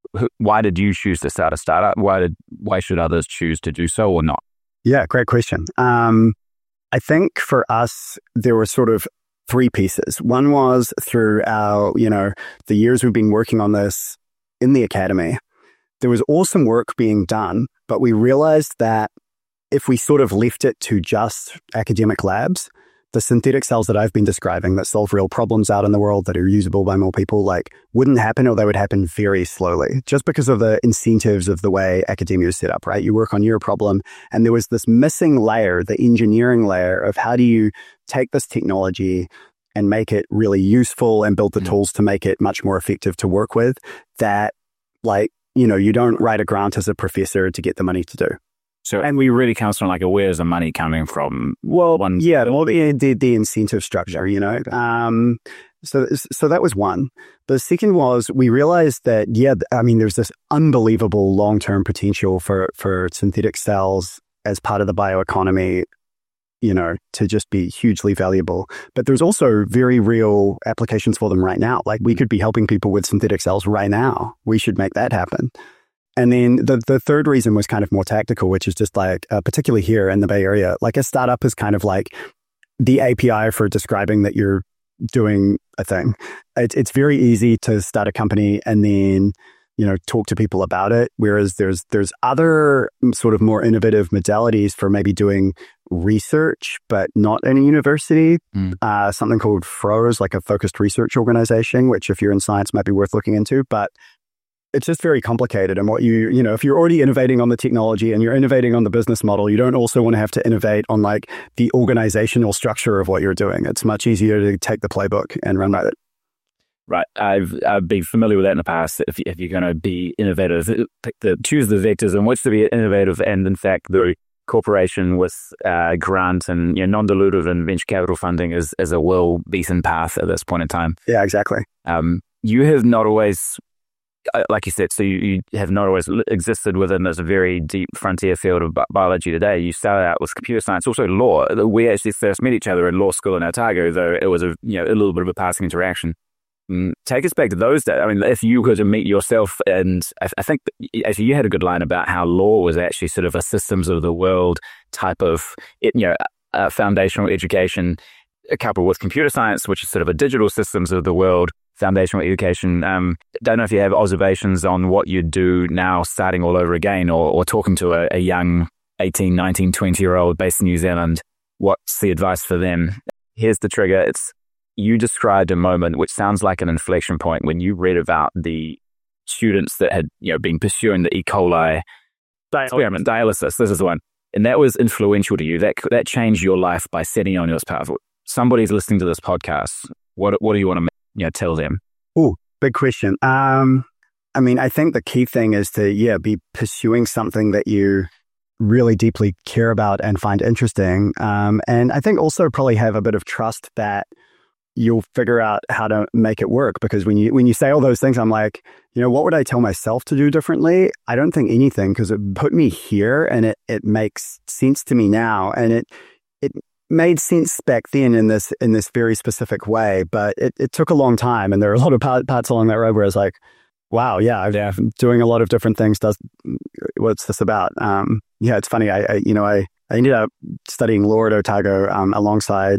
Why did you choose to start a startup? Why did why should others choose to do so or not? Yeah, great question. Um, I think for us, there were sort of three pieces. One was through our, you know, the years we've been working on this in the academy, there was awesome work being done, but we realized that if we sort of left it to just academic labs, the synthetic cells that I've been describing that solve real problems out in the world that are usable by more people, like, wouldn't happen, or they would happen very slowly, just because of the incentives of the way academia is set up, right? You work on your problem, and there was this missing layer, the engineering layer of how do you take this technology and make it really useful and build the mm-hmm. tools to make it much more effective to work with, that, like, you know, you don't write a grant as a professor to get the money to do. So, and we really comes from like, a, where's the money coming from? Well, one, yeah, well, the, the the incentive structure, you know. Um, so so that was one. The second was we realized that, yeah, I mean, there's this unbelievable long-term potential for for synthetic cells as part of the bioeconomy, you know, to just be hugely valuable. But there's also very real applications for them right now. Like, we could be helping people with synthetic cells right now. We should make that happen. And then the, the third reason was kind of more tactical, which is just like, uh, particularly here in the Bay Area, like a startup is kind of like the A P I for describing that you're doing a thing. It, it's very easy to start a company and then, you know, talk to people about it. Whereas there's there's other sort of more innovative modalities for maybe doing research, but not in a university. Mm. Uh, something called FROS, like a focused research organization, which if you're in science might be worth looking into. But it's just very complicated. And what you, you know, if you're already innovating on the technology and you're innovating on the business model, you don't also want to have to innovate on like the organizational structure of what you're doing. It's much easier to take the playbook and run with it. Right. I've I've been familiar with that in the past. If, if you're going to be innovative, pick the, choose the vectors in which to be innovative. And in fact, the corporation with uh, grant and, you know, non-dilutive and venture capital funding is, is a well-beaten path at this point in time. Yeah, exactly. Um, you have not always... Like you said, so you, you have not always existed within this very deep frontier field of bi- biology today. You started out with computer science, also law. We actually first met each other in law school in Otago, though it was a you know a little bit of a passing interaction. Mm, take us back to those days. I mean, if you were to meet yourself, and I, I think actually you had a good line about how law was actually sort of a systems of the world type of you know uh, foundational education, coupled with computer science, which is sort of a digital systems of the world foundational education. Um, don't know if you have observations on what you do now starting all over again, or, or talking to a, a young eighteen, nineteen, twenty year old based in New Zealand. What's the advice for them? Here's the trigger. It's you described a moment which sounds like an inflection point when you read about the students that had you know been pursuing the E. coli dialysis. experiment, dialysis. This is the one. And that was influential to you. That that changed your life by setting you on this path. Somebody's listening to this podcast. What what do you want to you know, tell them? Oh, big question. Um, I mean, I think the key thing is to, yeah, be pursuing something that you really deeply care about and find interesting. Um, and I think also probably have a bit of trust that you'll figure out how to make it work. Because when you when you say all those things, I'm like, you know, what would I tell myself to do differently? I don't think anything, because it put me here and it it makes sense to me now. And it it made sense back then in this in this very specific way, but it, it took a long time, and there are a lot of part, parts along that road where I was like, wow, yeah, yeah, I'm doing a lot of different things. Does what's this about? Um, yeah, it's funny. I, I you know I, I ended up studying law at Otago um, alongside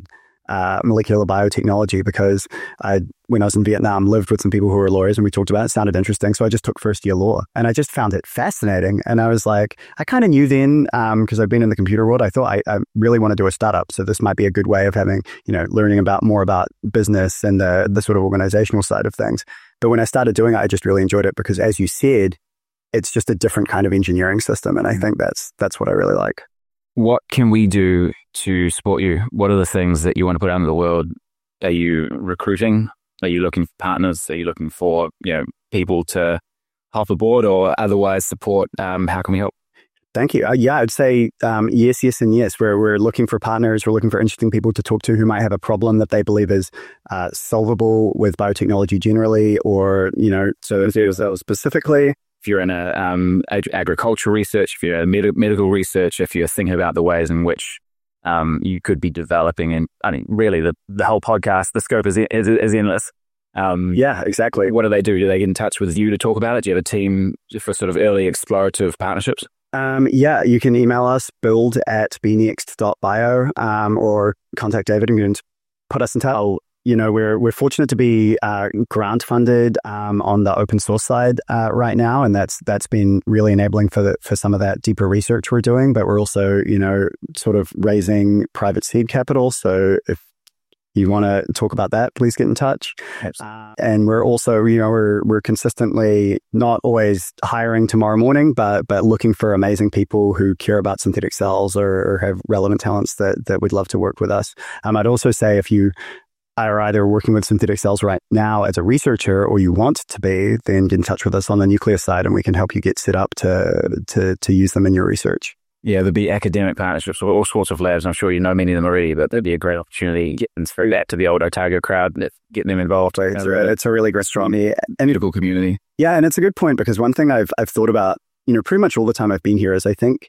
uh, molecular biotechnology because I, when I was in Vietnam, lived with some people who were lawyers and we talked about it. It sounded interesting. So I just took first year law and I just found it fascinating. And I was like, I kind of knew then, because um, I've been in the computer world, I thought I, I really want to do a startup. So this might be a good way of having, you know, learning about more about business and the, the sort of organizational side of things. But when I started doing it, I just really enjoyed it because, as you said, it's just a different kind of engineering system. And I think that's that's what I really like. What can we do to support you? What are the things that you want to put out into the world? Are you recruiting? Are you looking for partners? Are you looking for, you know, people to hop aboard or otherwise support? Um, how can we help? Thank you. Uh, yeah, I'd say um, yes, yes, and yes. We're, we're looking for partners. We're looking for interesting people to talk to who might have a problem that they believe is uh, solvable with biotechnology generally, or, you know, so specifically. If you're in a um, ag- agricultural research, if you're in med- medical research, if you're thinking about the ways in which um, you could be developing, and I mean, really, the, the whole podcast, the scope is is, is endless. Um, yeah, exactly. What do they do? Do they get in touch with you to talk about it? Do you have a team for sort of early explorative partnerships? Um, yeah, you can email us, build at b next dot bio, um, or contact David and you can put us in touch. I'll, You know, we're we're fortunate to be uh, grant funded um, on the open source side uh, right now, and that's that's been really enabling for the, for some of that deeper research we're doing. But we're also, you know, sort of raising private seed capital. So if you want to talk about that, please get in touch. Uh, and we're also, you know, we're we're consistently not always hiring tomorrow morning, but but looking for amazing people who care about synthetic cells or, or have relevant talents that that would love to work with us. Um, I'd also say if you are either working with synthetic cells right now as a researcher or you want to be, then get in touch with us on the nuclear side and we can help you get set up to to to use them in your research. Yeah, there'd be academic partnerships with all sorts of labs. I'm sure you know many of them already, but there'd be a great opportunity getting through that to the old Otago crowd, getting them involved. It's, a, it's a really great strong medical community. Yeah, and it's a good point because one thing I've I've thought about, you know, pretty much all the time I've been here is I think,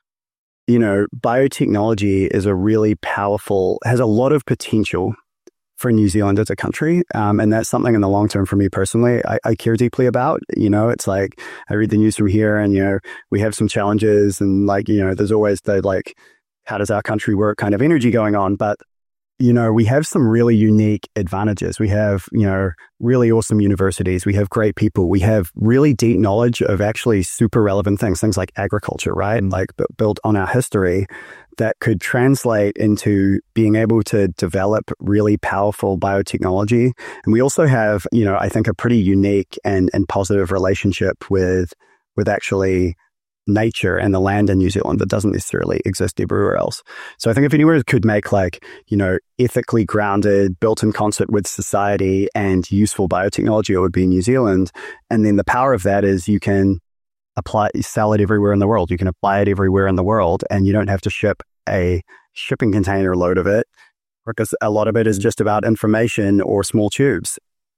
you know, biotechnology is a really powerful, has a lot of potential for New Zealand as a country. Um, and that's something in the long term for me personally, I, I care deeply about. You know, it's like I read the news from here and, you know, we have some challenges and like, you know, there's always the like, how does our country work kind of energy going on. But, you know, we have some really unique advantages. We have, you know, really awesome universities. We have great people. We have really deep knowledge of actually super relevant things, things like agriculture, right? And like b- built on our history that could translate into being able to develop really powerful biotechnology. And we also have, you know, I think a pretty unique and, and positive relationship with, with actually nature and the land in New Zealand that doesn't necessarily exist everywhere else. So I think if anywhere could make like, you know, ethically grounded, built in concert with society and useful biotechnology, it would be New Zealand. And then the power of that is you can apply, sell it everywhere in the world. You can apply it everywhere in the world and you don't have to ship a shipping container load of it because a lot of it is just about information or small tubes.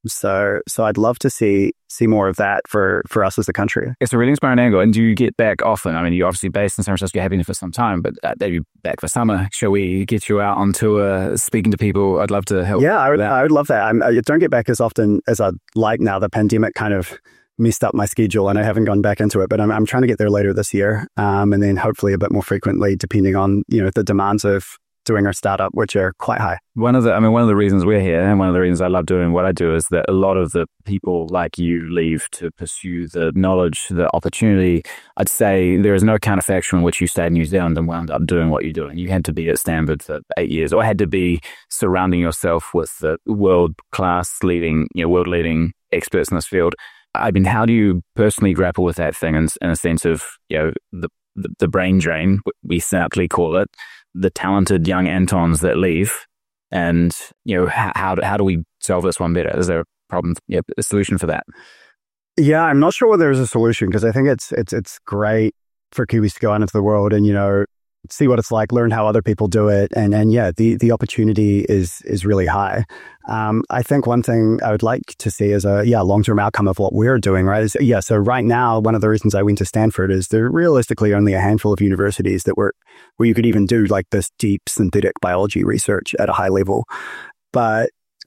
So, so I'd love to see see more of that for, for us as a country. It's a really inspiring angle. And do you get back often? I mean, you're obviously based in San Francisco, you have been for some time, but uh, you're back for summer. Shall we get you out on tour, speaking to people? I'd love to help. Yeah, I would. I would love that. I'm, I don't get back as often as I'd like now. The pandemic kind of messed up my schedule, and I haven't gone back into it. But I'm I'm trying to get there later this year, um, and then hopefully a bit more frequently, depending on you know the demands of doing our startup, which are quite high. One of the, I mean, one of the reasons we're here and one of the reasons I love doing what I do is that a lot of the people like you leave to pursue the knowledge, the opportunity. I'd say there is no counterfactual in which you stayed in New Zealand and wound up doing what you're doing. You had to be at Stanford for eight years or had to be surrounding yourself with the world-class leading, you know, world-leading experts in this field. I mean, how do you personally grapple with that thing in, in a sense of, you know, the, the, the brain drain, we simply call it, the talented young Antons that leave, and you know how how do, how do we solve this one better? Is there a problem? Yeah, a solution for that? Yeah, I'm not sure whether there's a solution because I think it's it's it's great for Kiwis to go out into the world and you know see what it's like, learn how other people do it, and and yeah, the the opportunity is is really high. Um, I think one thing I would like to see is a yeah long term outcome of what we're doing, right? Is, yeah, so right now one of the reasons I went to Stanford is there are realistically only a handful of universities that were where you could even do like this deep synthetic biology research at a high level, but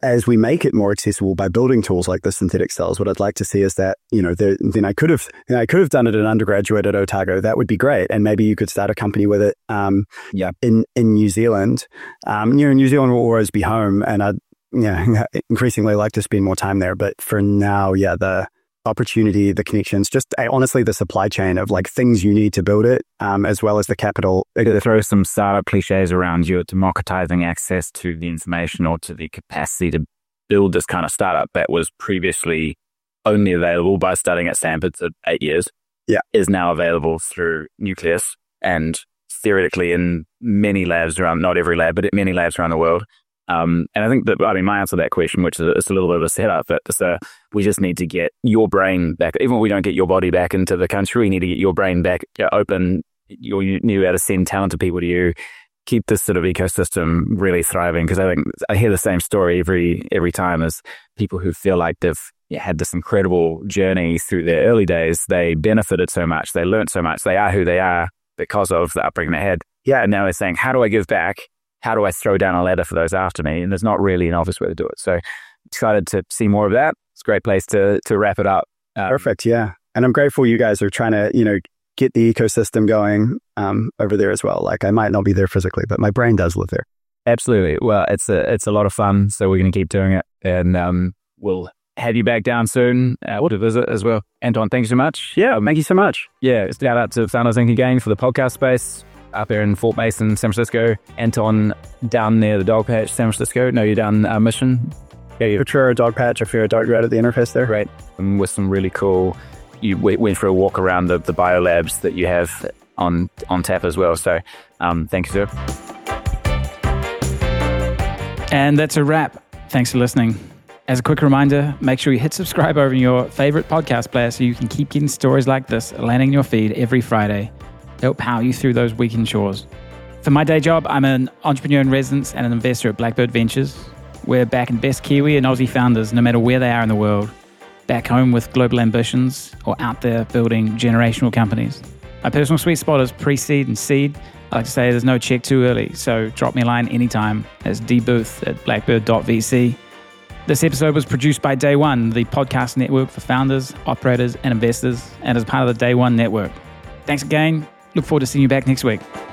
as we make it more accessible by building tools like the synthetic cells, what I'd like to see is that, you know, there, then I could have, you know, I could have done it in undergraduate at Otago. That would be great. And maybe you could start a company with it um, yeah. in, in New Zealand. Um, you know, New Zealand will always be home, and I'd yeah, increasingly like to spend more time there. But for now, yeah, the opportunity, the connections, just I, honestly, the supply chain of like things you need to build it, um, as well as the capital. To throw some startup cliches around, you're democratizing access to the information or to the capacity to build this kind of startup that was previously only available by studying at Stanford for eight years. Yeah, is now available through Nucleus and theoretically in many labs around, not every lab, but at many labs around the world. Um, and I think that, I mean, my answer to that question, which is a, it's a little bit of a setup, but it's a, we just need to get your brain back. Even if we don't get your body back into the country, we need to get your brain back you know, open. You're, you knew how to send talented people to you, keep this sort of ecosystem really thriving. Because I think I hear the same story every every time as people who feel like they've yeah, had this incredible journey through their early days. They benefited so much. They learned so much. They are who they are because of the upbringing they had. Yeah, and now they're saying, how do I give back? How do I throw down a ladder for those after me? And there's not really an obvious way to do it. So excited to see more of that. It's a great place to to wrap it up. Um, Perfect, yeah. And I'm grateful you guys are trying to, you know, get the ecosystem going um, over there as well. Like I might not be there physically, but my brain does live there. Absolutely. Well, it's a, it's a lot of fun. So we're going to keep doing it. And um, we'll have you back down soon. Uh, we'll do a visit as well. Anton, thank you so much. Yeah, thank you so much. Yeah, shout out to Founders Incorporated again for the podcast space. Up there in Fort Mason, San Francisco. Anton down near the Dog Patch, San Francisco. No, you're down uh, Mission. Yeah, you're Truro Dog Patch if you're a dog right at the interface there. Great. And with some really cool, you w- went for a walk around the, the biolabs that you have on on tap as well. So um, thank you, sir. And that's a wrap. Thanks for listening. As a quick reminder, make sure you hit subscribe over in your favorite podcast player so you can keep getting stories like this landing in your feed every Friday. Help power you through those weekend chores. For my day job, I'm an entrepreneur in residence and an investor at Blackbird Ventures. We're backing best Kiwi and Aussie founders no matter where they are in the world, back home with global ambitions or out there building generational companies. My personal sweet spot is pre-seed and seed. I like to say there's no check too early, so drop me a line anytime. It's dbooth at blackbird dot v c. This episode was produced by Day One, the podcast network for founders, operators, and investors, and as part of the Day One network. Thanks again. Look forward to seeing you back next week.